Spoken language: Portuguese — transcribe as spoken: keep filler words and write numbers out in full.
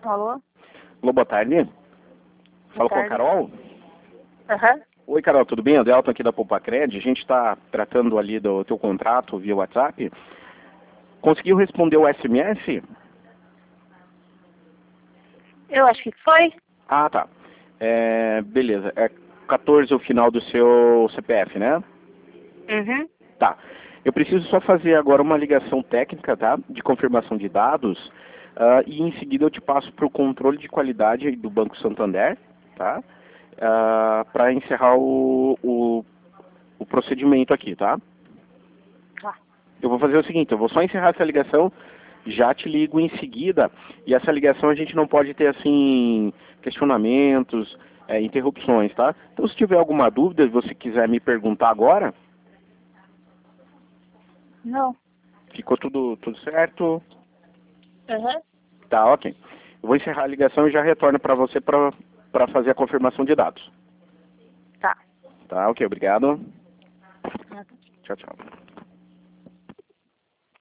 Alô? Alô, boa tarde. Fala com a tarde. Carol? Aham. Oi, Carol, tudo bem? Adelton aqui da Poupacred. A gente está tratando ali do teu contrato via WhatsApp. Conseguiu responder o S M S? Eu acho que foi. Ah, tá. É, beleza. É quatorze o final do seu C P F, né? Uhum. Tá. Eu preciso só fazer agora uma ligação técnica, tá? De confirmação de dados. ah, e em seguida eu te passo para o controle de qualidade do Banco Santander, tá? Para encerrar o, o, o procedimento aqui, tá? Tá. Eu vou fazer o seguinte, eu vou só encerrar essa ligação, já te ligo em seguida, e essa ligação a gente não pode ter, assim, questionamentos, é, interrupções, tá? Então, se tiver alguma dúvida, se você quiser me perguntar agora, Não. ficou tudo, tudo certo? Aham. Tá, ok. Eu vou encerrar a ligação e já retorno para você para fazer a confirmação de dados. Tá. Tá, ok, obrigado. Nada. Tchau, tchau.